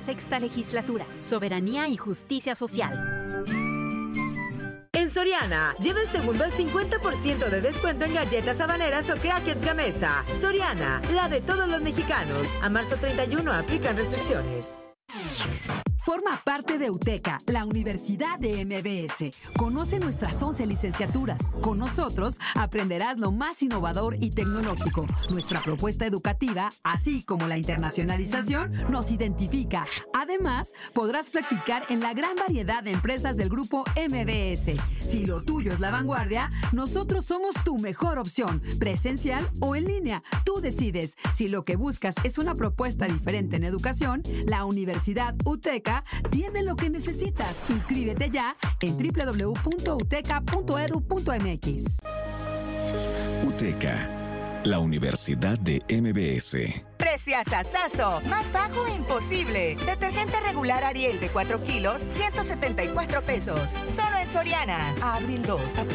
16ª legislatura. Soberanía y justicia social. En Soriana, lleva el segundo al 50% de descuento en galletas habaneras o crackers Gamesa. Soriana, la de todos los mexicanos. A marzo 31 aplican restricciones. Forma parte de UTECA, la Universidad de MBS. Conoce nuestras 11 licenciaturas. Con nosotros aprenderás lo más innovador y tecnológico. Nuestra propuesta educativa, así como la internacionalización, nos identifica. Además, podrás practicar en la gran variedad de empresas del grupo MBS. Si lo tuyo es la vanguardia, nosotros somos tu mejor opción, presencial o en línea. Tú decides. Si lo que buscas es una propuesta diferente en educación, la Universidad UTECA tiene lo que necesitas. Inscríbete ya en www.uteca.edu.mx. UTECA, la Universidad de MBS. Preciasasazo, más bajo imposible. Detergente regular Ariel de 4 kilos, 174 pesos. Solo en Soriana. A abril 2.